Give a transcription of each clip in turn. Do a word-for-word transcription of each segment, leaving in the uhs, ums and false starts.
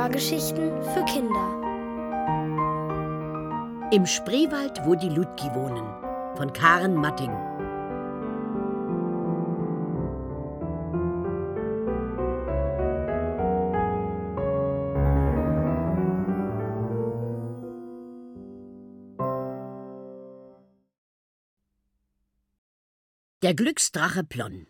Hörgeschichten für Kinder. Im Spreewald, wo die Ludgi wohnen, von Karen Matting. Der Glücksdrache Plon.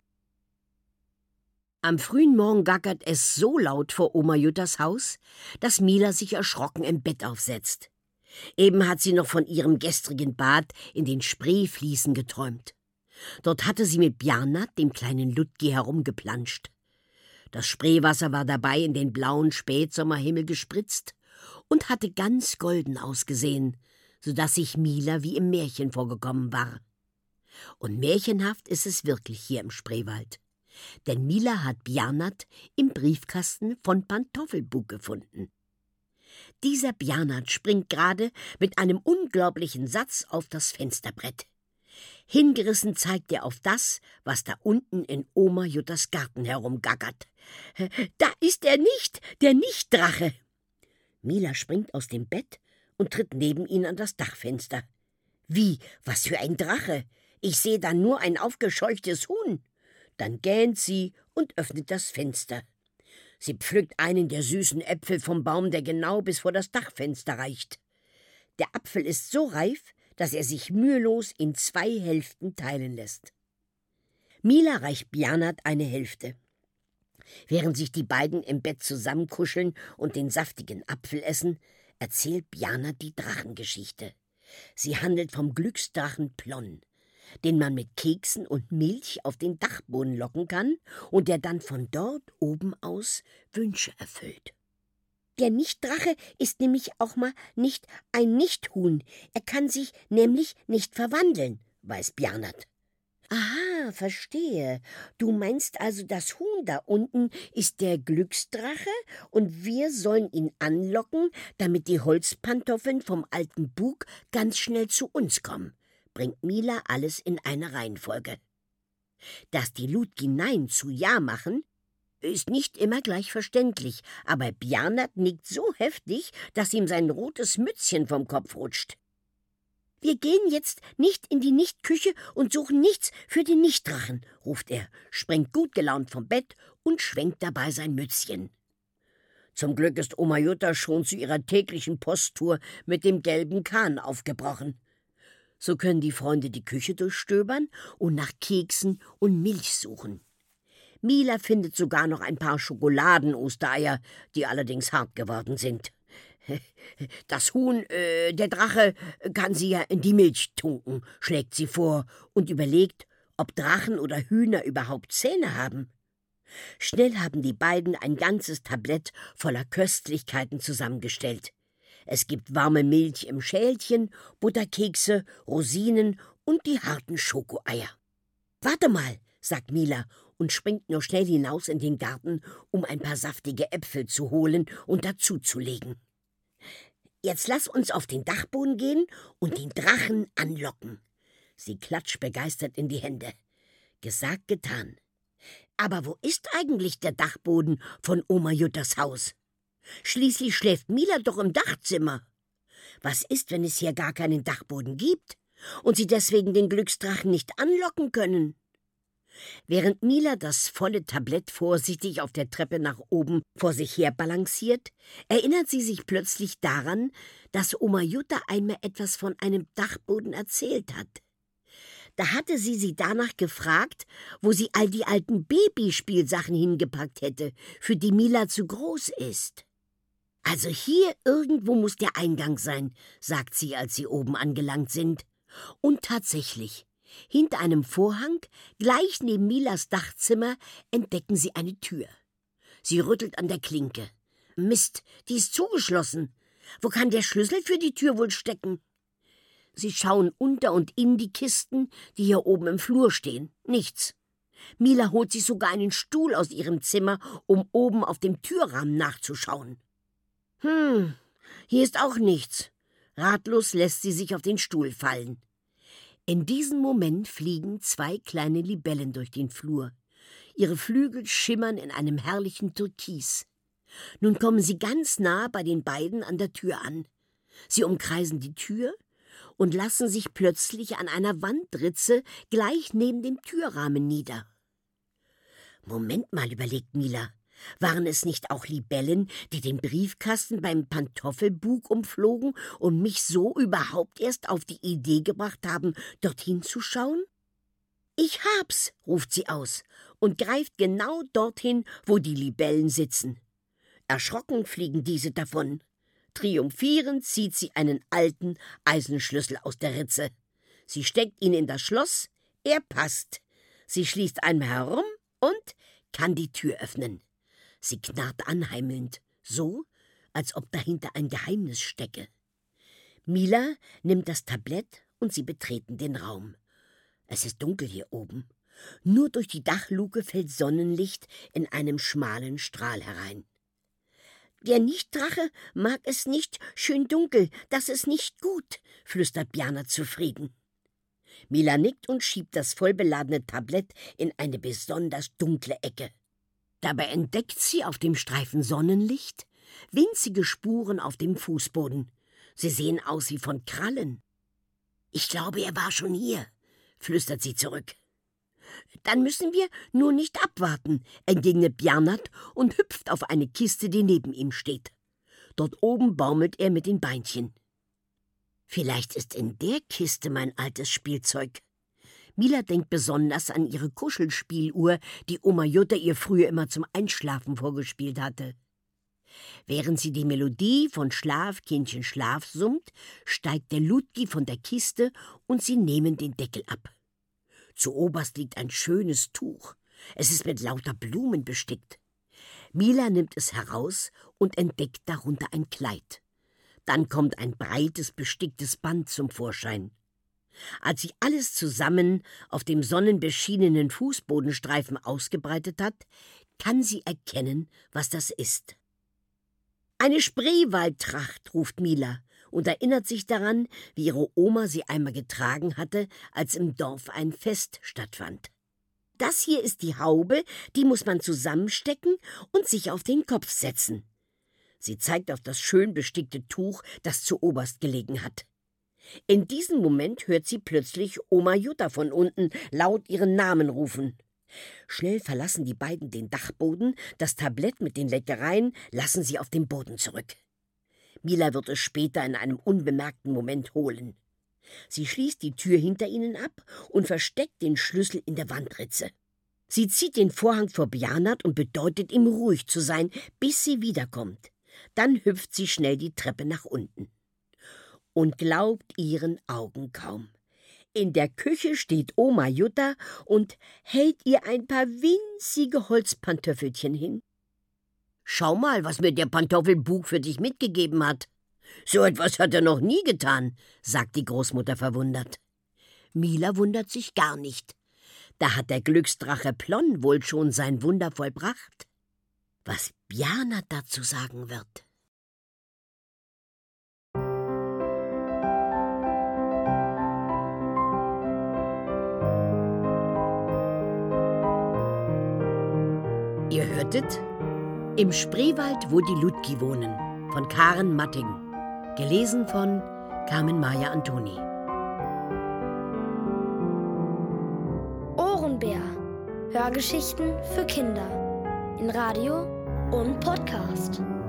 Am frühen Morgen gackert es so laut vor Oma Juttas Haus, dass Mila sich erschrocken im Bett aufsetzt. Eben hat sie noch von ihrem gestrigen Bad in den Spreefließen geträumt. Dort hatte sie mit Bjarnat, dem kleinen Ludgi, herumgeplanscht. Das Spreewasser war dabei in den blauen Spätsommerhimmel gespritzt und hatte ganz golden ausgesehen, so dass sich Mila wie im Märchen vorgekommen war. Und märchenhaft ist es wirklich hier im Spreewald. Denn Mila hat Bjarnat im Briefkasten von Pantoffelbug gefunden. Dieser Bjarnat springt gerade mit einem unglaublichen Satz auf das Fensterbrett. Hingerissen zeigt er auf das, was da unten in Oma Juttas Garten herumgackert. »Da ist er nicht, der Nichtdrache!« Mila springt aus dem Bett und tritt neben ihn an das Dachfenster. »Wie, was für ein Drache! Ich sehe da nur ein aufgescheuchtes Huhn!« Dann gähnt sie und öffnet das Fenster. Sie pflückt einen der süßen Äpfel vom Baum, der genau bis vor das Dachfenster reicht. Der Apfel ist so reif, dass er sich mühelos in zwei Hälften teilen lässt. Mila reicht Bjarnat eine Hälfte. Während sich die beiden im Bett zusammenkuscheln und den saftigen Apfel essen, erzählt Bjarnat die Drachengeschichte. Sie handelt vom Glücksdrachen Plon, den man mit Keksen und Milch auf den Dachboden locken kann und der dann von dort oben aus Wünsche erfüllt. Der Nichtdrache ist nämlich auch mal nicht ein Nichthuhn. Er kann sich nämlich nicht verwandeln, weiß Bjarnat. Aha, verstehe. Du meinst also, das Huhn da unten ist der Glücksdrache und wir sollen ihn anlocken, damit die Holzpantoffeln vom alten Bug ganz schnell zu uns kommen, bringt Mila alles in eine Reihenfolge. Dass die Ludgi Nein zu Ja machen, ist nicht immer gleich verständlich, aber Bjarnat nickt so heftig, dass ihm sein rotes Mützchen vom Kopf rutscht. »Wir gehen jetzt nicht in die Nichtküche und suchen nichts für den Nichtdrachen«, ruft er, springt gut gelaunt vom Bett und schwenkt dabei sein Mützchen. Zum Glück ist Oma Jutta schon zu ihrer täglichen Posttour mit dem gelben Kahn aufgebrochen. So können die Freunde die Küche durchstöbern und nach Keksen und Milch suchen. Mila findet sogar noch ein paar Schokoladen-Ostereier, die allerdings hart geworden sind. Das Huhn, äh, der Drache, kann sie ja in die Milch tunken, schlägt sie vor und überlegt, ob Drachen oder Hühner überhaupt Zähne haben. Schnell haben die beiden ein ganzes Tablett voller Köstlichkeiten zusammengestellt. Es gibt warme Milch im Schälchen, Butterkekse, Rosinen und die harten Schokoeier. »Warte mal«, sagt Mila und springt nur schnell hinaus in den Garten, um ein paar saftige Äpfel zu holen und dazuzulegen. »Jetzt lass uns auf den Dachboden gehen und den Drachen anlocken.« Sie klatscht begeistert in die Hände. Gesagt, getan. Aber wo ist eigentlich der Dachboden von Oma Juttas Haus? Schließlich schläft Mila doch im Dachzimmer. Was ist, wenn es hier gar keinen Dachboden gibt und sie deswegen den Glücksdrachen nicht anlocken können? Während Mila das volle Tablett vorsichtig auf der Treppe nach oben vor sich her balanciert, erinnert sie sich plötzlich daran, dass Oma Jutta einmal etwas von einem Dachboden erzählt hat. Da hatte sie sie danach gefragt, wo sie all die alten Babyspielsachen hingepackt hätte, für die Mila zu groß ist. »Also hier irgendwo muss der Eingang sein«, sagt sie, als sie oben angelangt sind. Und tatsächlich, hinter einem Vorhang, gleich neben Milas Dachzimmer, entdecken sie eine Tür. Sie rüttelt an der Klinke. Mist, die ist zugeschlossen. Wo kann der Schlüssel für die Tür wohl stecken? Sie schauen unter und in die Kisten, die hier oben im Flur stehen. Nichts. Mila holt sich sogar einen Stuhl aus ihrem Zimmer, um oben auf dem Türrahmen nachzuschauen. Hm, hier ist auch nichts. Ratlos lässt sie sich auf den Stuhl fallen. In diesem Moment fliegen zwei kleine Libellen durch den Flur. Ihre Flügel schimmern in einem herrlichen Türkis. Nun kommen sie ganz nah bei den beiden an der Tür an. Sie umkreisen die Tür und lassen sich plötzlich an einer Wandritze gleich neben dem Türrahmen nieder. Moment mal, überlegt Mila, waren es nicht auch Libellen, die den Briefkasten beim Pantoffelbug umflogen und mich so überhaupt erst auf die Idee gebracht haben, dorthin zu schauen? »Ich hab's«, ruft sie aus und greift genau dorthin, wo die Libellen sitzen. Erschrocken fliegen diese davon. Triumphierend zieht sie einen alten Eisenschlüssel aus der Ritze. Sie steckt ihn in das Schloss, er passt. Sie schließt einmal herum und kann die Tür öffnen. Sie knarrt anheimelnd, so, als ob dahinter ein Geheimnis stecke. Mila nimmt das Tablett und sie betreten den Raum. Es ist dunkel hier oben. Nur durch die Dachluke fällt Sonnenlicht in einem schmalen Strahl herein. »Der Nichtdrache mag es nicht schön dunkel, das ist nicht gut«, flüstert Bjana zufrieden. Mila nickt und schiebt das vollbeladene Tablett in eine besonders dunkle Ecke. Dabei entdeckt sie auf dem Streifen Sonnenlicht winzige Spuren auf dem Fußboden. Sie sehen aus wie von Krallen. »Ich glaube, er war schon hier«, flüstert sie zurück. »Dann müssen wir nur nicht abwarten«, entgegnet Bjarnat und hüpft auf eine Kiste, die neben ihm steht. Dort oben baumelt er mit den Beinchen. »Vielleicht ist in der Kiste mein altes Spielzeug.« Mila denkt besonders an ihre Kuschelspieluhr, die Oma Jutta ihr früher immer zum Einschlafen vorgespielt hatte. Während sie die Melodie von »Schlaf, Kindchen, Schlaf« summt, steigt der Ludgi von der Kiste und sie nehmen den Deckel ab. Zuoberst liegt ein schönes Tuch. Es ist mit lauter Blumen bestickt. Mila nimmt es heraus und entdeckt darunter ein Kleid. Dann kommt ein breites, besticktes Band zum Vorschein. Als sie alles zusammen auf dem sonnenbeschienenen Fußbodenstreifen ausgebreitet hat, kann sie erkennen, was das ist. »Eine Spreewaldtracht«, ruft Mila und erinnert sich daran, wie ihre Oma sie einmal getragen hatte, als im Dorf ein Fest stattfand. »Das hier ist die Haube, die muss man zusammenstecken und sich auf den Kopf setzen.« Sie zeigt auf das schön bestickte Tuch, das zuoberst gelegen hat. In diesem Moment hört sie plötzlich Oma Jutta von unten laut ihren Namen rufen. Schnell verlassen die beiden den Dachboden, das Tablett mit den Leckereien lassen sie auf dem Boden zurück. Mila wird es später in einem unbemerkten Moment holen. Sie schließt die Tür hinter ihnen ab und versteckt den Schlüssel in der Wandritze. Sie zieht den Vorhang vor Bjarnat und bedeutet ihm, ruhig zu sein, bis sie wiederkommt. Dann hüpft sie schnell die Treppe nach unten. Und glaubt ihren Augen kaum. In der Küche steht Oma Jutta und hält ihr ein paar winzige Holzpantöffelchen hin. »Schau mal, was mir der Pantoffelbug für dich mitgegeben hat.« »So etwas hat er noch nie getan«, sagt die Großmutter verwundert. Mila wundert sich gar nicht. Da hat der Glücksdrache Plon wohl schon sein Wunder vollbracht. Was Bjarnat dazu sagen wird. Ihr hörtet »Im Spreewald, wo die Ludgi wohnen« von Karen Matting. Gelesen von Carmen Maya Antoni. Ohrenbär. Hörgeschichten für Kinder. In Radio und Podcast.